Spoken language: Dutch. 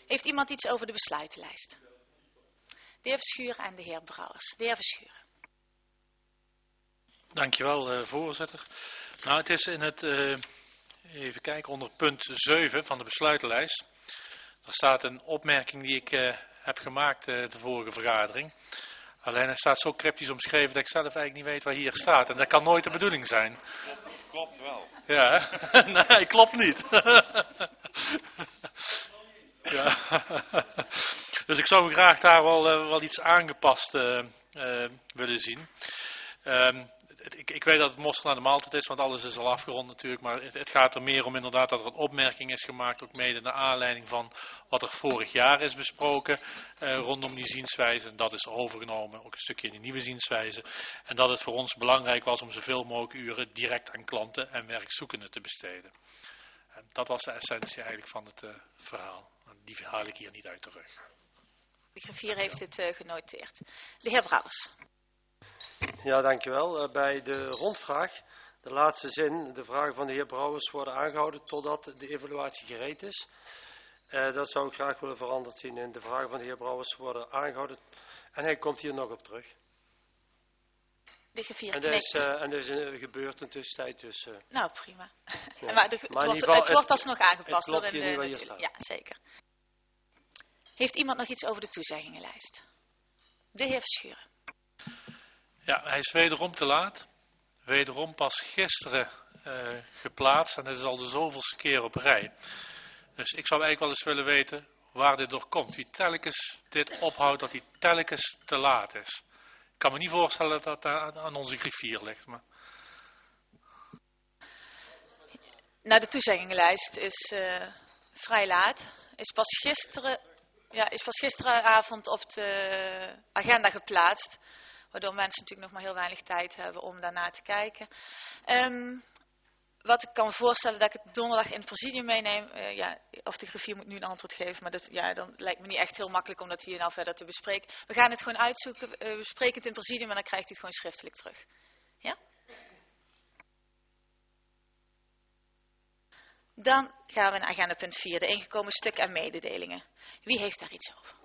Heeft iemand iets over de besluitenlijst? De heer Verschuren en de heer Brouwers. De heer Verschuren. Dankjewel, voorzitter. Nou, het is in het, even kijken, onder punt 7 van de besluitenlijst. Er staat een opmerking die ik heb gemaakt de vorige vergadering. Alleen hij staat zo cryptisch omschreven dat ik zelf eigenlijk niet weet waar hier staat. En dat kan nooit de bedoeling zijn. Klopt wel. Ja, nee, klopt niet. Ja. Dus ik zou graag daar wel iets aangepast willen zien. Ik weet dat het mosterd naar de maaltijd is, want alles is al afgerond natuurlijk. Maar het gaat er meer om inderdaad dat er een opmerking is gemaakt, ook mede naar aanleiding van wat er vorig jaar is besproken rondom die zienswijze. En dat is overgenomen, ook een stukje in de nieuwe zienswijze. En dat het voor ons belangrijk was om zoveel mogelijk uren direct aan klanten en werkzoekenden te besteden. En dat was de essentie eigenlijk van het verhaal. En die haal ik hier niet uit terug. De griffier heeft dit genoteerd. De heer Brouwers. Ja, dankjewel. Bij de rondvraag, de laatste zin, de vragen van de heer Brouwers worden aangehouden totdat de evaluatie gereed is. Dat zou ik graag willen veranderd zien in de vragen van de heer Brouwers worden aangehouden. En hij komt hier nog op terug. De griffier knikt. En er is gebeurd in de tussentijd. Dus, nou, prima. Ja. Maar het wordt alsnog aangepast. Het klopt hier niet waar hier staat. Ja, zeker. Heeft iemand nog iets over de toezeggingenlijst? De heer Verschuren. Ja, hij is wederom te laat. Wederom pas gisteren geplaatst. En dit is al de zoveelste keer op rij. Dus ik zou eigenlijk wel eens willen weten waar dit door komt. Wie telkens dit ophoudt dat hij telkens te laat is. Ik kan me niet voorstellen dat dat aan onze griffier ligt. Maar... Nou, de toezeggingenlijst is vrij laat. Is pas gisteravond op de agenda geplaatst. Waardoor mensen natuurlijk nog maar heel weinig tijd hebben om daarna te kijken. Wat ik kan me voorstellen dat ik het donderdag in het presidium meeneem. Of de griffier moet nu een antwoord geven. Maar dan lijkt me niet echt heel makkelijk om dat hier nou verder te bespreken. We gaan het gewoon uitzoeken. We bespreken het in het presidium en dan krijgt u het gewoon schriftelijk terug. Ja? Dan gaan we naar agenda punt 4. De ingekomen stukken en mededelingen. Wie heeft daar iets over?